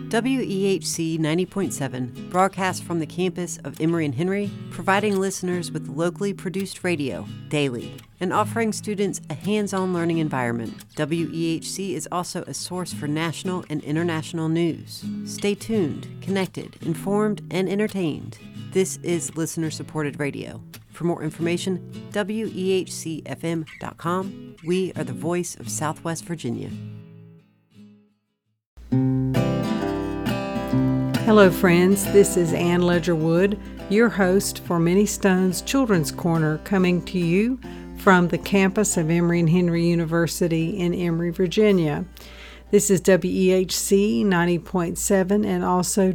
WEHC 90.7 broadcasts from the campus of Emory and Henry, providing listeners with locally produced radio daily and offering students a hands-on learning environment. WEHC is also a source for national and international news. Stay tuned, connected, informed, and entertained. This is listener-supported radio. For more information, WEHCFM.com. We are the voice of Southwest Virginia. Hello friends, this is Ann Ledger-Wood, your host for Minnie Stone's Children's Corner, coming to you from the campus of Emory and Henry University in Emory, Virginia. This is WEHC 90.7 and also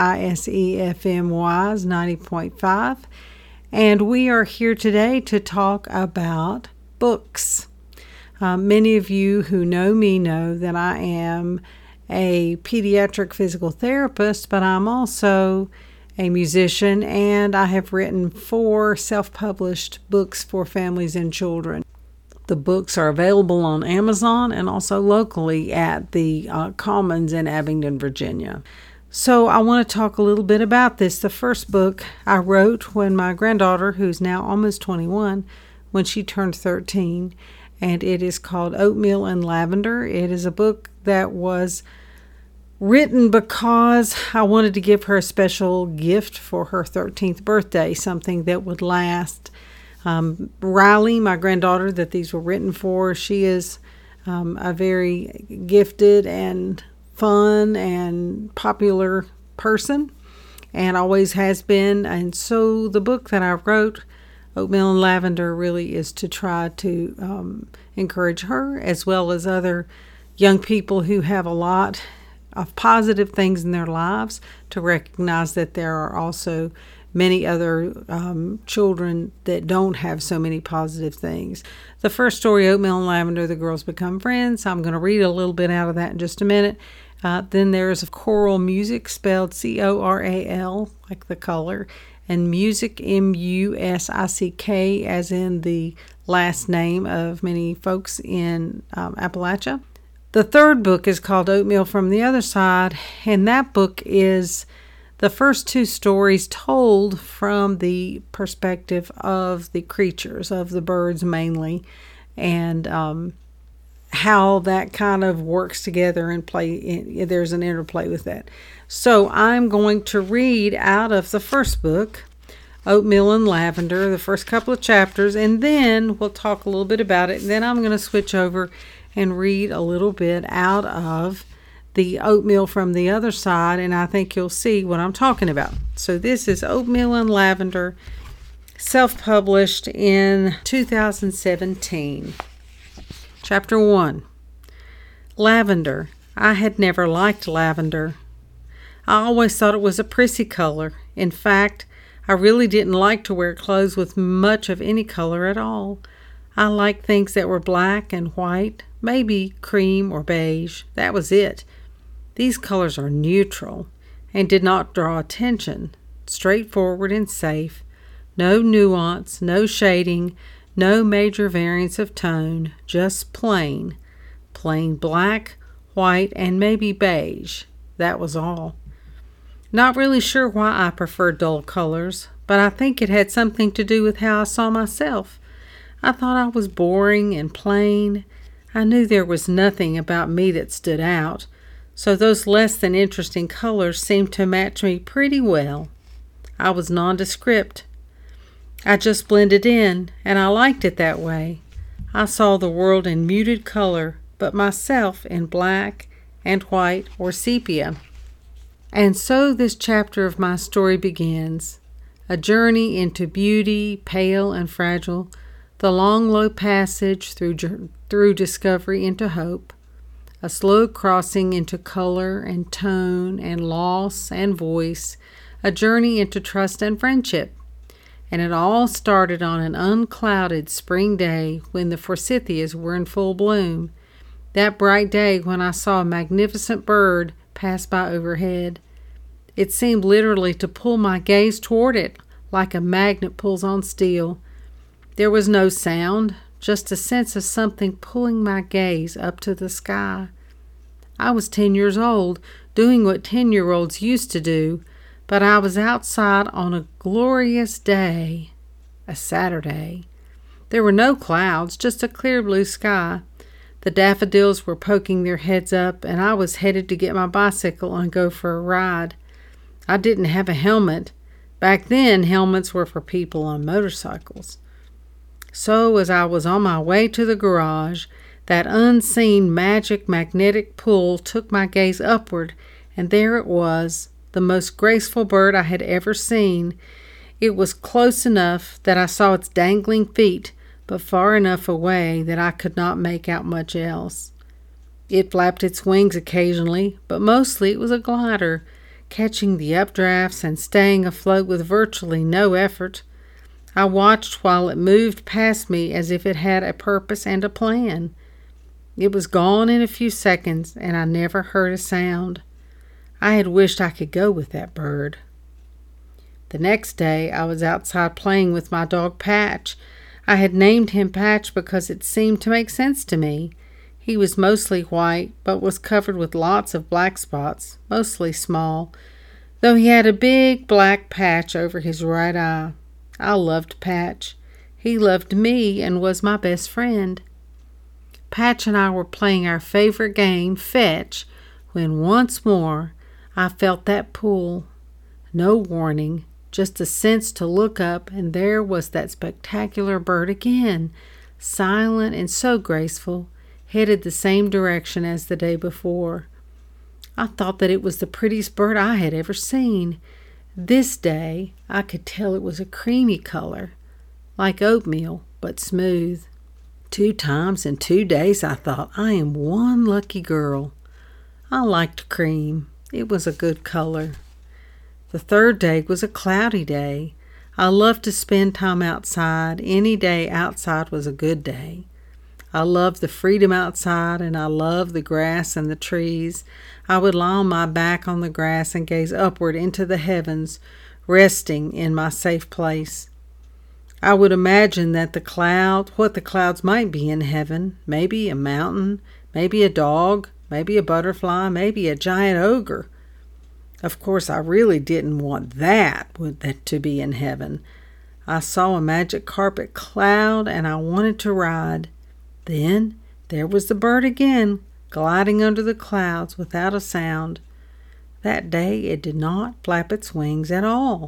WISE-FM-WISE 90.5, and we are here today to talk about books. Many of you who know me know that I am a pediatric physical therapist, but I'm also a musician, and I have written 4 self-published books for families and children. The books are available on Amazon and also locally at the Commons in Abingdon, Virginia. So I want to talk a little bit about this. The first book I wrote when my granddaughter, who's now almost 21, when she turned 13, and it is called Oatmeal and Lavender. It is a book that was written because I wanted to give her a special gift for her 13th birthday, something that would last. Riley, my granddaughter that these were written for, she is a very gifted and fun and popular person, and always has been. And so the book that I wrote, Oatmeal and Lavender, really is to try to encourage her as well as other young people who have a lot of positive things in their lives, to recognize that there are also many other children that don't have so many positive things. The first story, Oatmeal and Lavender, the girls become friends. I'm going to read a little bit out of that in just a minute. Then there's choral music, spelled C-O-R-A-L, like the color, and music, M-U-S-I-C-K, as in the last name of many folks in Appalachia. The third book is called Oatmeal from the Other Side, and that book is the first 2 stories told from the perspective of the creatures, of the birds mainly, and how that kind of works together and there's an interplay with that. So I'm going to read out of the first book, Oatmeal and Lavender, the first couple of chapters, and then we'll talk a little bit about it, and then I'm going to switch over and read a little bit out of the Oatmeal from the Other Side, and I think you'll see what I'm talking about. So this is Oatmeal and Lavender, self-published in 2017. Chapter 1. Lavender. I had never liked lavender. I always thought it was a prissy color. In fact, I really didn't like to wear clothes with much of any color at all. I liked things that were black and white, maybe cream or beige. That was it. These colors are neutral and did not draw attention, straightforward and safe. No nuance, no shading, no major variance of tone, just plain black, white, and maybe beige. That was all. Not really sure why I preferred dull colors, but I think it had something to do with how I saw myself. I thought I was boring and plain. I knew there was nothing about me that stood out, so those less than interesting colors seemed to match me pretty well. I was nondescript. I just blended in, and I liked it that way. I saw the world in muted color, but myself in black and white or sepia. And so this chapter of my story begins, a journey into beauty, pale and fragile, the long, low passage through discovery into hope, a slow crossing into color and tone and loss and voice, a journey into trust and friendship. And it all started on an unclouded spring day when the forsythias were in full bloom. That bright day when I saw a magnificent bird pass by overhead. It seemed literally to pull my gaze toward it, like a magnet pulls on steel. There was no sound, just a sense of something pulling my gaze up to the sky. I was 10 years old, doing what 10-year-olds used to do, but I was outside on a glorious day, a Saturday. There were no clouds, just a clear blue sky. The daffodils were poking their heads up, and I was headed to get my bicycle and go for a ride. I didn't have a helmet. Back then, helmets were for people on motorcycles. So as I was on my way to the garage, that unseen magic magnetic pull took my gaze upward, and there it was, the most graceful bird I had ever seen. It was close enough that I saw its dangling feet, but far enough away that I could not make out much else. It flapped its wings occasionally, but mostly it was a glider, catching the updrafts and staying afloat with virtually no effort. I watched while it moved past me as if it had a purpose and a plan. It was gone in a few seconds, and I never heard a sound. I had wished I could go with that bird. The next day, I was outside playing with my dog Patch. I had named him Patch because it seemed to make sense to me. He was mostly white, but was covered with lots of black spots, mostly small, though he had a big black patch over his right eye. I loved Patch. He loved me and was my best friend. Patch and I were playing our favorite game, Fetch, when once more I felt that pull. No warning, just a sense to look up, and there was that spectacular bird again, silent and so graceful, headed the same direction as the day before. I thought that it was the prettiest bird I had ever seen. This day I could tell it was a creamy color, like oatmeal, but smooth. 2 times in 2 days I thought, I am one lucky girl. I liked cream. It was a good color. The 3rd day was a cloudy day. I loved to spend time outside. Any day outside was a good day. I loved the freedom outside, and I loved the grass and the trees. I would lie on my back on the grass and gaze upward into the heavens, resting in my safe place. I would imagine that what the clouds might be in heaven, maybe a mountain, maybe a dog, maybe a butterfly, maybe a giant ogre. Of course, I really didn't want that to be in heaven. I saw a magic carpet cloud, and I wanted to ride. Then there was the bird again, gliding under the clouds without a sound. That day it did not flap its wings at all.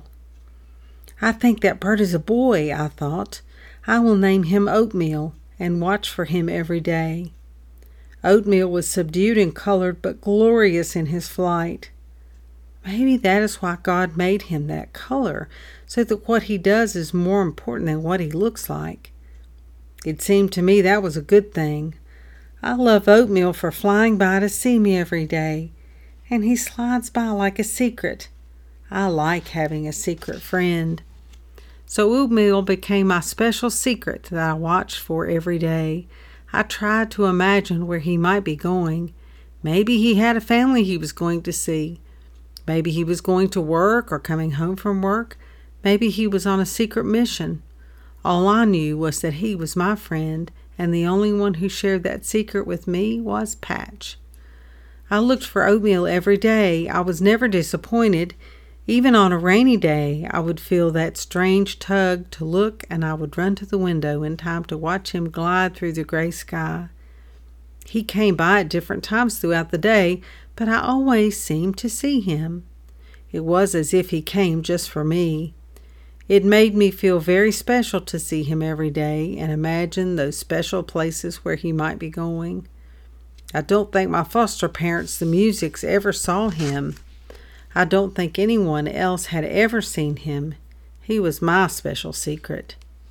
I think that bird is a boy, I thought. I will name him Oatmeal and watch for him every day. Oatmeal was subdued and colored, but glorious in his flight. Maybe that is why God made him that color, so that what he does is more important than what he looks like. It seemed to me that was a good thing. I love Oatmeal for flying by to see me every day, and he slides by like a secret. I like having a secret friend. So Oatmeal became my special secret that I watched for every day. I tried to imagine where he might be going. Maybe he had a family he was going to see. Maybe he was going to work or coming home from work. Maybe he was on a secret mission. All I knew was that he was my friend, and the only one who shared that secret with me was Patch. I looked for Oatmeal every day. I was never disappointed. Even on a rainy day, I would feel that strange tug to look, and I would run to the window in time to watch him glide through the gray sky. He came by at different times throughout the day, but I always seemed to see him. It was as if he came just for me. It made me feel very special to see him every day and imagine those special places where he might be going. I don't think my foster parents, the Musics, ever saw him. I don't think anyone else had ever seen him. He was my special secret.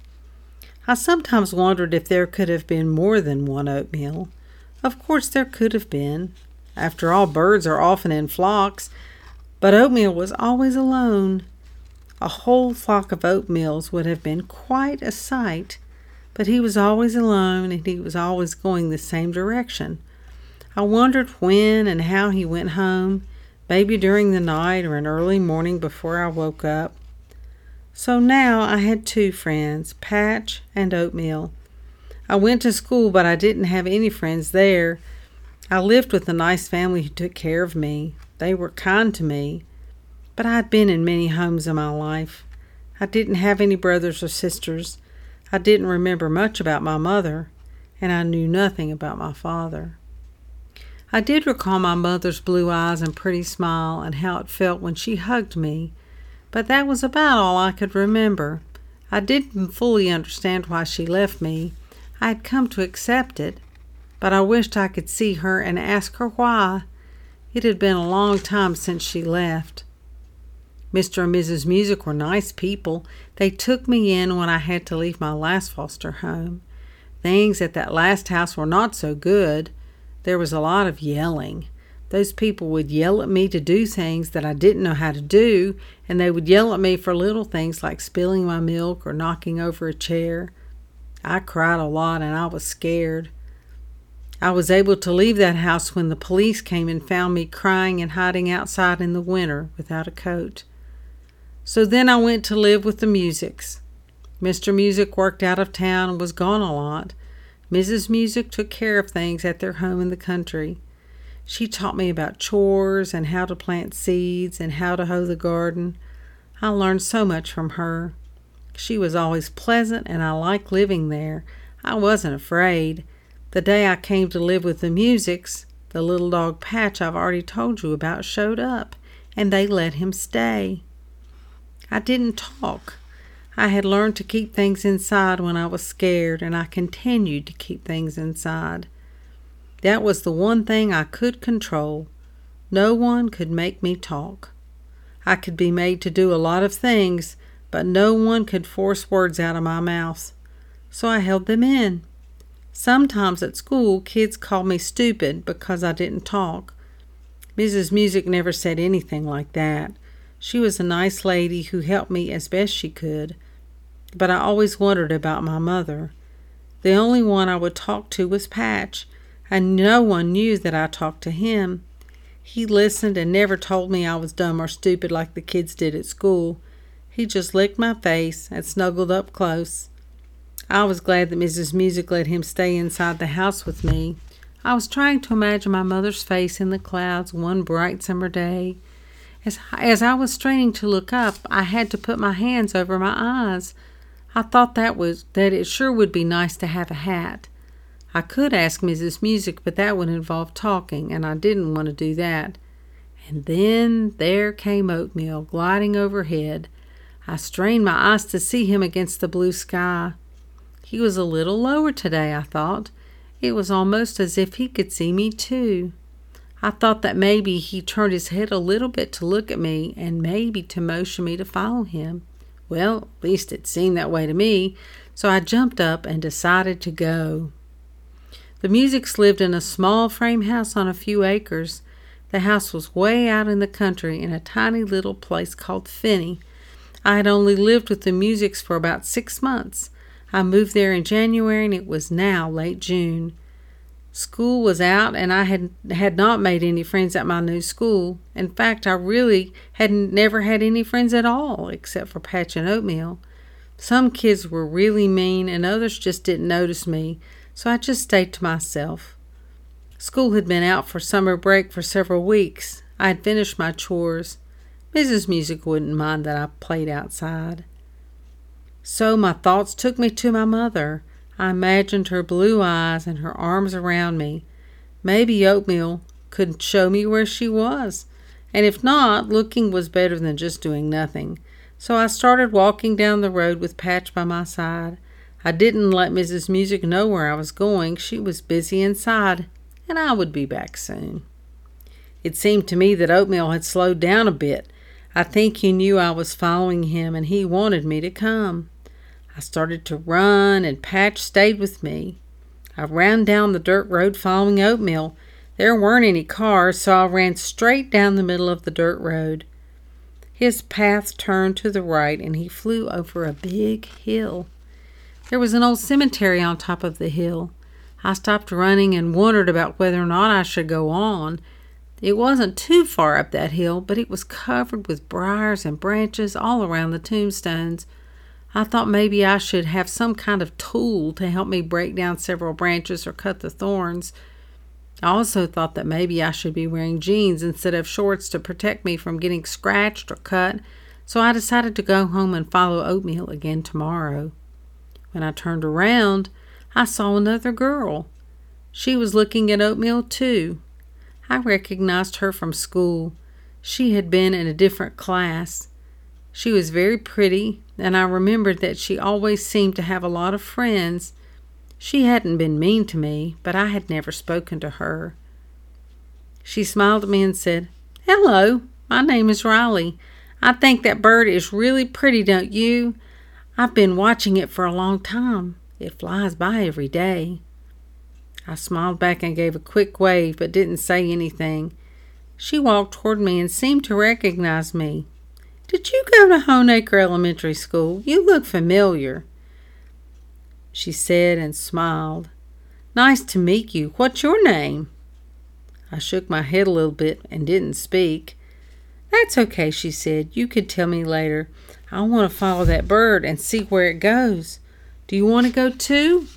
I sometimes wondered if there could have been more than one Oatmeal. Of course there could have been. After all, birds are often in flocks, but Oatmeal was always alone. A whole flock of Oatmeals would have been quite a sight, but he was always alone, and he was always going the same direction. I wondered when and how he went home, maybe during the night or an early morning before I woke up. So now I had 2 friends, Patch and Oatmeal. I went to school, but I didn't have any friends there. I lived with a nice family who took care of me. They were kind to me, but I'd been in many homes in my life. I didn't have any brothers or sisters. I didn't remember much about my mother, and I knew nothing about my father. I did recall my mother's blue eyes and pretty smile and how it felt when she hugged me, but that was about all I could remember. I didn't fully understand why she left me. I had come to accept it, but I wished I could see her and ask her why. It had been a long time since she left. Mr. and Mrs. Music were nice people. They took me in when I had to leave my last foster home. Things at that last house were not so good. There was a lot of yelling. Those people would yell at me to do things that I didn't know how to do, and they would yell at me for little things like spilling my milk or knocking over a chair. I cried a lot and I was scared. I was able to leave that house when the police came and found me crying and hiding outside in the winter without a coat. So then I went to live with the Musics. Mr. Music worked out of town and was gone a lot. Mrs. Music took care of things at their home in the country. She taught me about chores and how to plant seeds and how to hoe the garden. I learned so much from her. She was always pleasant and I liked living there. I wasn't afraid. The day I came to live with the Musics, the little dog Patch I've already told you about showed up, and they let him stay. I didn't talk. I had learned to keep things inside when I was scared, and I continued to keep things inside. That was the one thing I could control. No one could make me talk. I could be made to do a lot of things, but no one could force words out of my mouth. So I held them in. Sometimes at school, kids called me stupid because I didn't talk. Mrs. Music never said anything like that. She was a nice lady who helped me as best she could. But I always wondered about my mother. The only one I would talk to was Patch, and no one knew that I talked to him. He listened and never told me I was dumb or stupid like the kids did at school. He just licked my face and snuggled up close. I was glad that Mrs. Music let him stay inside the house with me. I was trying to imagine my mother's face in the clouds one bright summer day. As I was straining to look up, I had to put my hands over my eyes. I thought that it sure would be nice to have a hat. I could ask Mrs. Music, but that would involve talking, and I didn't want to do that. And then there came Oatmeal gliding overhead. I strained my eyes to see him against the blue sky. He was a little lower today, I thought. It was almost as if he could see me too. I thought that maybe he turned his head a little bit to look at me and maybe to motion me to follow him. Well, at least it seemed that way to me, so I jumped up and decided to go. The Musics lived in a small frame house on a few acres. The house was way out in the country in a tiny little place called Finney. I had only lived with the Musics for about 6 months. I moved there in January and it was now late June. School was out and I had not made any friends at my new school. In fact, I really had never had any friends at all except for Patch and Oatmeal. Some kids were really mean and others just didn't notice me, so I just stayed to myself. School had been out for summer break for several weeks. I had finished my chores. Mrs. Music wouldn't mind that I played outside. So my thoughts took me to my mother. I imagined her blue eyes and her arms around me. Maybe Oatmeal could show me where she was. And if not, looking was better than just doing nothing. So I started walking down the road with Patch by my side. I didn't let Mrs. Music know where I was going. She was busy inside, and I would be back soon. It seemed to me that Oatmeal had slowed down a bit. I think he knew I was following him, and he wanted me to come. I started to run, and Patch stayed with me. I ran down the dirt road following Oatmeal. There weren't any cars, so I ran straight down the middle of the dirt road. His path turned to the right, and he flew over a big hill. There was an old cemetery on top of the hill. I stopped running and wondered about whether or not I should go on. It wasn't too far up that hill, but it was covered with briars and branches all around the tombstones. I thought maybe I should have some kind of tool to help me break down several branches or cut the thorns. I also thought that maybe I should be wearing jeans instead of shorts to protect me from getting scratched or cut, so I decided to go home and follow Oatmeal again tomorrow. When I turned around, I saw another girl. She was looking at Oatmeal too. I recognized her from school. She had been in a different class. She was very pretty, and I remembered that she always seemed to have a lot of friends. She hadn't been mean to me, but I had never spoken to her. She smiled at me and said, "Hello, my name is Riley. I think that bird is really pretty, don't you? I've been watching it for a long time. It flies by every day." I smiled back and gave a quick wave, but didn't say anything. She walked toward me and seemed to recognize me. "Did you go to Honeacre Elementary School? You look familiar," she said and smiled. "Nice to meet you. What's your name?" I shook my head a little bit and didn't speak. "That's okay," she said. "You could tell me later. I want to follow that bird and see where it goes. Do you want to go too?"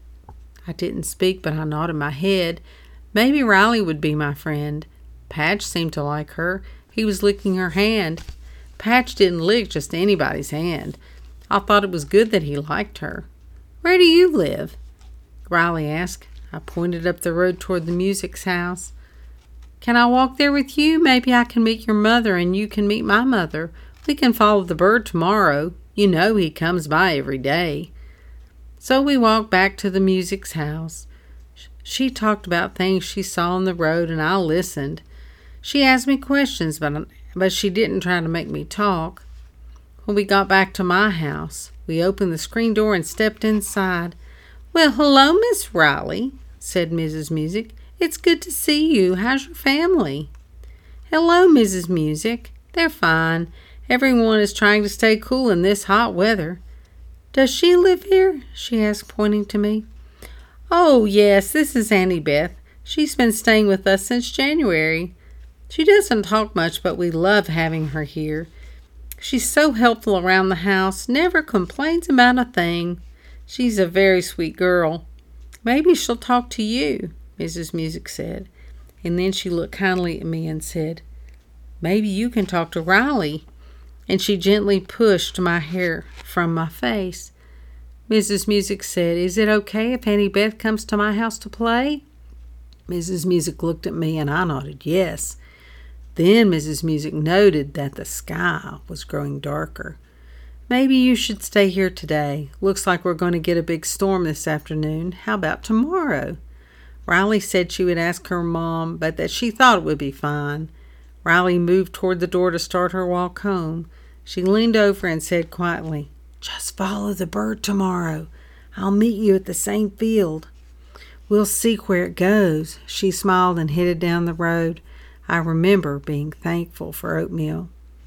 I didn't speak, but I nodded my head. Maybe Riley would be my friend. Patch seemed to like her. He was licking her hand. Patch didn't lick just anybody's hand. I thought it was good that he liked her. "Where do you live?" Riley asked. I pointed up the road toward the music's house. "Can I walk there with you? Maybe I can meet your mother and you can meet my mother. We can follow the bird tomorrow. You know he comes by every day." So we walked back to the music's house. She talked about things she saw on the road and I listened. She asked me questions, but she didn't try to make me talk. When we got back to my house, we opened the screen door and stepped inside. "Well, hello, Miss Riley," said Mrs. Music. "It's good to see you. How's your family?" "Hello, Mrs. Music. They're fine. Everyone is trying to stay cool in this hot weather." "Does she live here?" she asked, pointing to me. "Oh, yes, this is Auntie Beth. She's been staying with us since January. She doesn't talk much, but we love having her here. She's so helpful around the house, never complains about a thing. She's a very sweet girl. Maybe she'll talk to you," Mrs. Music said. And then she looked kindly at me and said, "Maybe you can talk to Riley." And she gently pushed my hair from my face. Mrs. Music said, "Is it okay if Auntie Beth comes to my house to play?" Mrs. Music looked at me and I nodded yes. Then Mrs. Music noted that the sky was growing darker. "Maybe you should stay here today. Looks like we're going to get a big storm this afternoon. How about tomorrow?" Riley said she would ask her mom, but that she thought it would be fine. Riley moved toward the door to start her walk home. She leaned over and said quietly, "Just follow the bird tomorrow. I'll meet you at the same field. We'll see where it goes." She smiled and headed down the road. I remember being thankful for Oatmeal.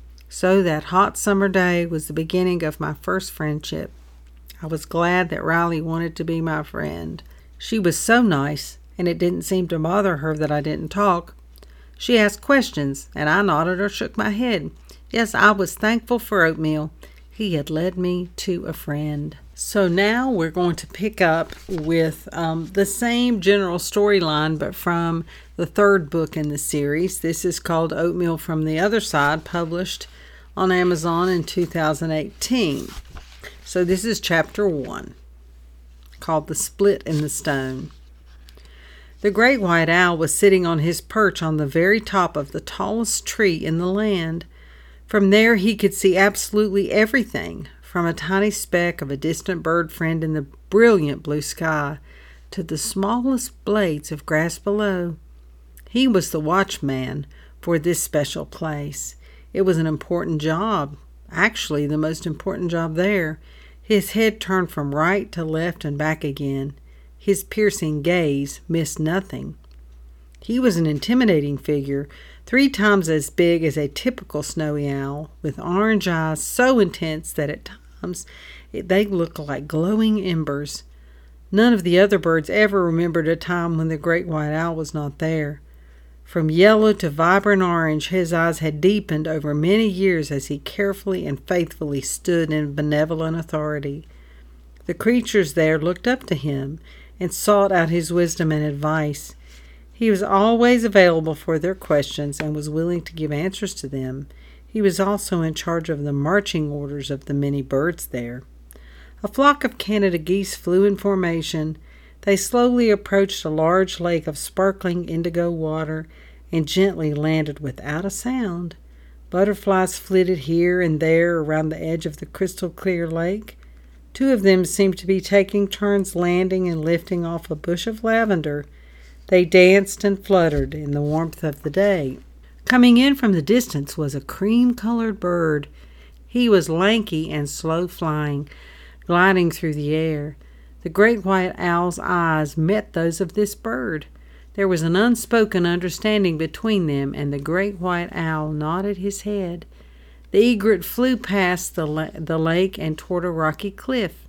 So that hot summer day was the beginning of my first friendship. I was glad that Riley wanted to be my friend. She was so nice, and it didn't seem to bother her that I didn't talk. She asked questions, and I nodded or shook my head. Yes, I was thankful for Oatmeal. He had led me to a friend. So now we're going to pick up with the same general storyline, but from the third book in the series. This is called Oatmeal from the Other Side, published on Amazon in 2018. So this is chapter 1, called The Split in the Stone. The great white owl was sitting on his perch on the very top of the tallest tree in the land. From there he could see absolutely everything, from a tiny speck of a distant bird friend in the brilliant blue sky to the smallest blades of grass below. He was the watchman for this special place. It was an important job, actually the most important job there. His head turned from right to left and back again. His piercing gaze missed nothing. He was an intimidating figure, 3 times as big as a typical snowy owl, with orange eyes so intense that at times they looked like glowing embers. None of the other birds ever remembered a time when the great white owl was not there. From yellow to vibrant orange, his eyes had deepened over many years as he carefully and faithfully stood in benevolent authority. The creatures there looked up to him and sought out his wisdom and advice. He was always available for their questions and was willing to give answers to them. He was also in charge of the marching orders of the many birds there. A flock of Canada geese flew in formation. They slowly approached a large lake of sparkling indigo water and gently landed without a sound. Butterflies flitted here and there around the edge of the crystal-clear lake. 2 of them seemed to be taking turns landing and lifting off a bush of lavender. They danced and fluttered in the warmth of the day. Coming in from the distance was a cream-colored bird. He was lanky and slow-flying, gliding through the air. The great white owl's eyes met those of this bird. There was an unspoken understanding between them, and the great white owl nodded his head. The egret flew past the lake and toward a rocky cliff.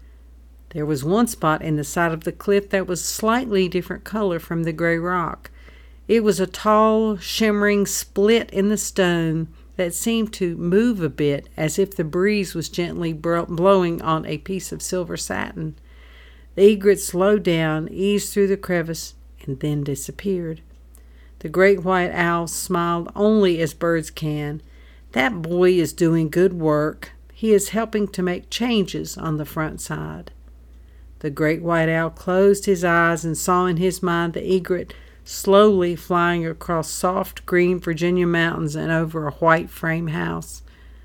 There was one spot in the side of the cliff that was slightly different color from the gray rock. It was a tall, shimmering split in the stone that seemed to move a bit as if the breeze was gently blowing on a piece of silver satin. The egret slowed down, eased through the crevice, and then disappeared. The great white owl smiled only as birds can. That boy is doing good work. He is helping to make changes on the front side. The great white owl closed his eyes and saw in his mind the egret slowly flying across soft green Virginia mountains and over a white frame house.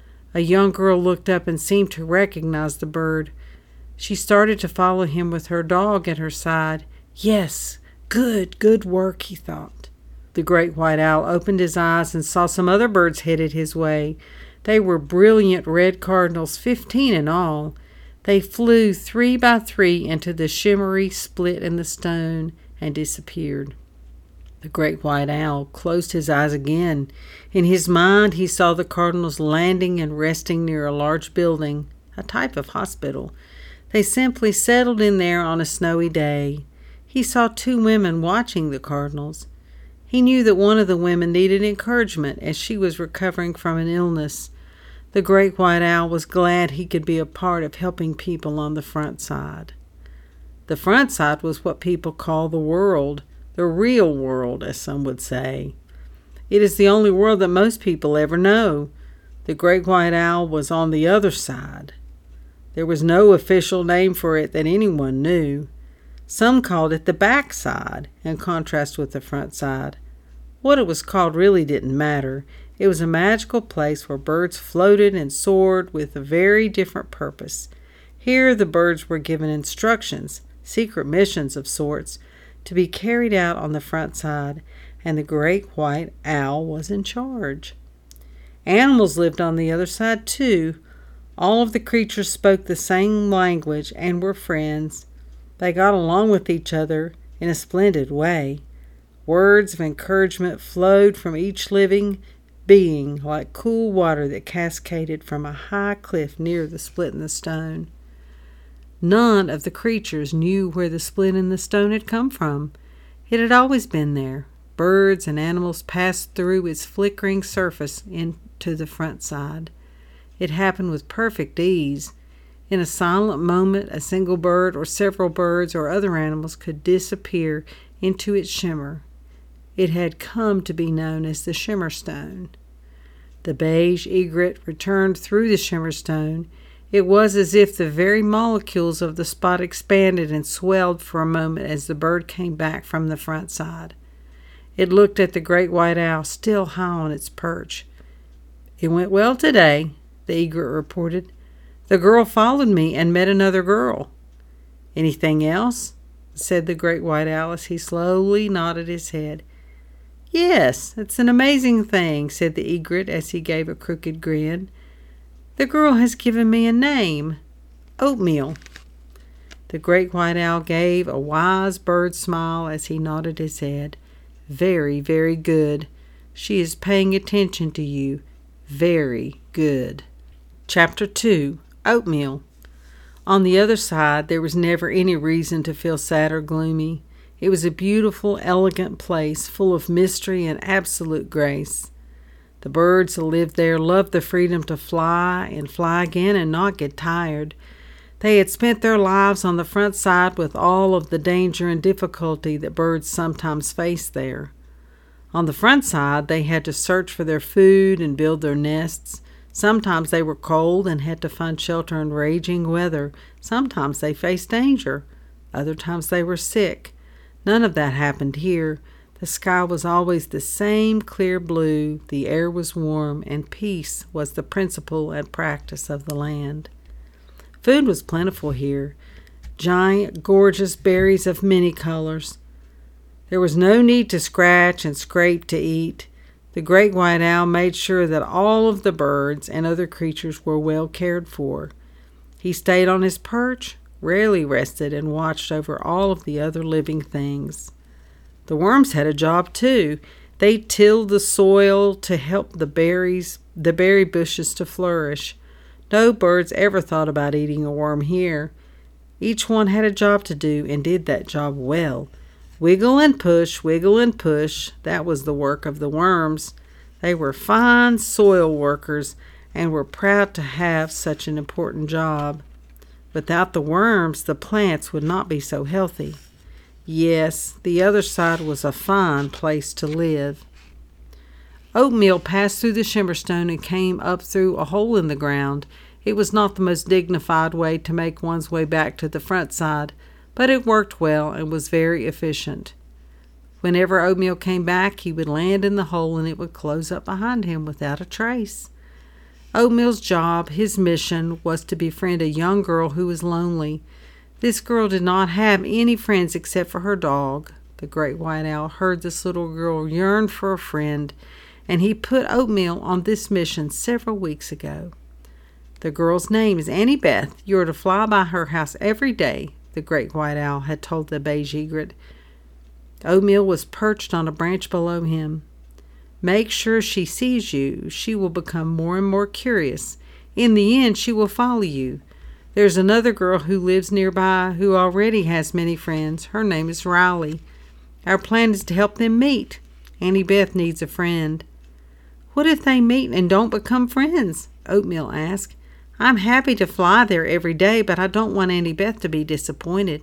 A young girl looked up and seemed to recognize the bird. She started to follow him with her dog at her side. Yes, good work, he thought. The great white owl opened his eyes and saw some other birds headed his way. They were brilliant red cardinals, 15 in all. They flew 3 by 3 into the shimmery split in the stone and disappeared. The great white owl closed his eyes again. In his mind he saw the cardinals landing and resting near a large building, a type of hospital. They simply settled in there on a snowy day. He saw 2 women watching the cardinals. He knew that one of the women needed encouragement as she was recovering from an illness. The great white owl was glad he could be a part of helping people on the front side. The front side was what people call the world, the real world, as some would say. It is the only world that most people ever know. The great white owl was on the other side. There was no official name for it that anyone knew. Some called it the back side, in contrast with the front side. What it was called really didn't matter. It was a magical place where birds floated and soared with a very different purpose. Here the birds were given instructions, secret missions of sorts, to be carried out on the front side, and the great white owl was in charge. Animals lived on the other side too. All of the creatures spoke the same language and were friends. They got along with each other in a splendid way. Words of encouragement flowed from each living being like cool water that cascaded from a high cliff near the split in the stone. None of the creatures knew where the split in the stone had come from. It had always been there. Birds and animals passed through its flickering surface into the front side. It happened with perfect ease. In a silent moment, a single bird or several birds or other animals could disappear into its shimmer. It had come to be known as the Shimmer Stone. The beige egret returned through the Shimmer Stone. It was as if the very molecules of the spot expanded and swelled for a moment as the bird came back from the front side. It looked at the great white owl still high on its perch. "It went well today," the egret reported. "The girl followed me and met another girl." "Anything else?" said the great white owl as he slowly nodded his head. "Yes, it's an amazing thing," said the egret as he gave a crooked grin. "The girl has given me a name, Oatmeal." The great white owl gave a wise bird smile as he nodded his head. "Very, very good. She is paying attention to you. Very good." Chapter 2. Oatmeal. On the other side, there was never any reason to feel sad or gloomy. It was a beautiful, elegant place, full of mystery and absolute grace. The birds that lived there loved the freedom to fly and fly again and not get tired. They had spent their lives on the front side with all of the danger and difficulty that birds sometimes face there. On the front side, they had to search for their food and build their nests. Sometimes they were cold and had to find shelter in raging weather. Sometimes they faced danger. Other times they were sick. None of that happened here. The sky was always the same clear blue, the air was warm, and peace was the principle and practice of the land. Food was plentiful here, giant, gorgeous berries of many colors. There was no need to scratch and scrape to eat. The great white owl made sure that all of the birds and other creatures were well cared for. He stayed on his perch, rarely rested, and watched over all of the other living things. The worms had a job too. They tilled the soil to help the berry bushes to flourish. No birds ever thought about eating a worm here. Each one had a job to do and did that job well. Wiggle and push, that was the work of the worms. They were fine soil workers and were proud to have such an important job. Without the worms, the plants would not be so healthy. Yes, the other side was a fine place to live. Oatmeal passed through the shimmerstone and came up through a hole in the ground. It was not the most dignified way to make one's way back to the front side, but it worked well and was very efficient. Whenever Oatmeal came back, he would land in the hole and it would close up behind him without a trace. Oatmeal's job, his mission, was to befriend a young girl who was lonely. This girl did not have any friends except for her dog. The great white owl heard this little girl yearn for a friend, and he put Oatmeal on this mission several weeks ago. The girl's name is Annie Beth. You are to fly by her house every day, the great white owl had told the beige egret. Oatmeal was perched on a branch below him. Make sure she sees you. She will become more and more curious. In the end, she will follow you. There's another girl who lives nearby who already has many friends. Her name is Riley. Our plan is to help them meet. Annie Beth needs a friend. What if they meet and don't become friends? Oatmeal asked. I'm happy to fly there every day, but I don't want Annie Beth to be disappointed.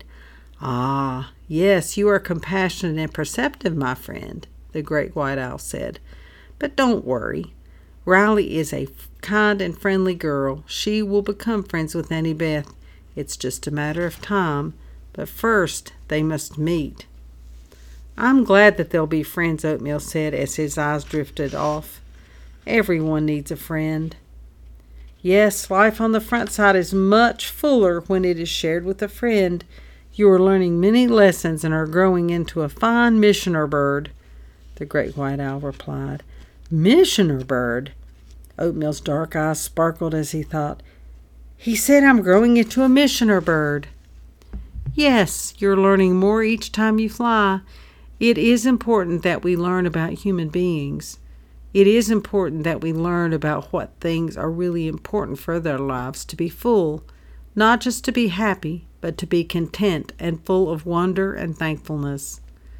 Ah, yes, you are compassionate and perceptive, my friend, the great white owl said. But don't worry. Riley is a kind and friendly girl. She will become friends with Annie Beth. It's just a matter of time. But first, they must meet. I'm glad that they'll be friends, Oatmeal said as his eyes drifted off. Everyone needs a friend. Yes, life on the front side is much fuller when it is shared with a friend. You are learning many lessons and are growing into a fine missioner bird, the great white owl replied. Missioner bird? Oatmeal's dark eyes sparkled as he thought. He said I'm growing into a missioner bird. Yes, you're learning more each time you fly. It is important that we learn about human beings. It is important that we learn about what things are really important for their lives to be full, not just to be happy, but to be content and full of wonder and thankfulness.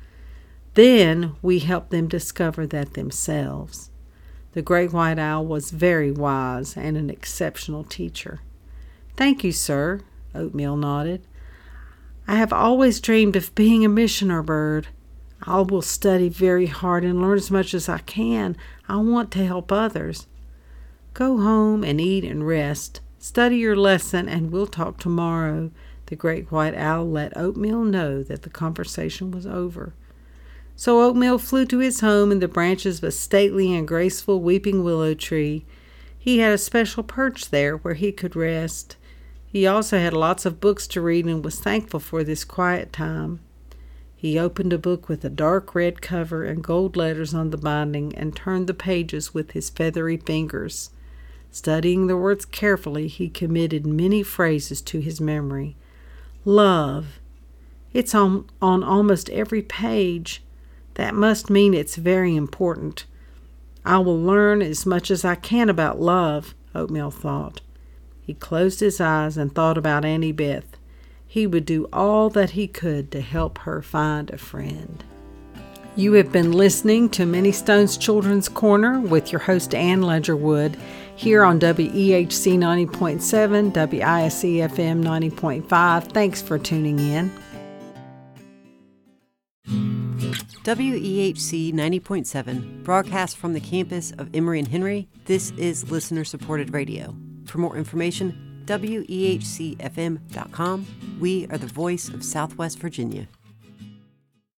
Then we help them discover that themselves. The great white owl was very wise and an exceptional teacher. Thank you, sir, Oatmeal nodded. I have always dreamed of being a missioner bird. I will study very hard and learn as much as I can. I want to help others. Go home and eat and rest. Study your lesson and we'll talk tomorrow. The great white owl let Oatmeal know that the conversation was over. So Oatmeal flew to his home in the branches of a stately and graceful weeping willow tree. He had a special perch there where he could rest. He also had lots of books to read and was thankful for this quiet time. He opened a book with a dark red cover and gold letters on the binding and turned the pages with his feathery fingers. Studying the words carefully, he committed many phrases to his memory. Love. It's on almost every page. That must mean it's very important. I will learn as much as I can about love, Oatmeal thought. He closed his eyes and thought about Annie Beth. He would do all that he could to help her find a friend. You have been listening to Minnie Stone's Children's Corner with your host Ann Ledgerwood here on WEHC 90.7, WISC FM 90.5. Thanks for tuning in. WEHC 90.7 broadcasts from the campus of Emory and Henry. This is listener-supported radio. For more information, WEHCFM.com. We are the voice of Southwest Virginia.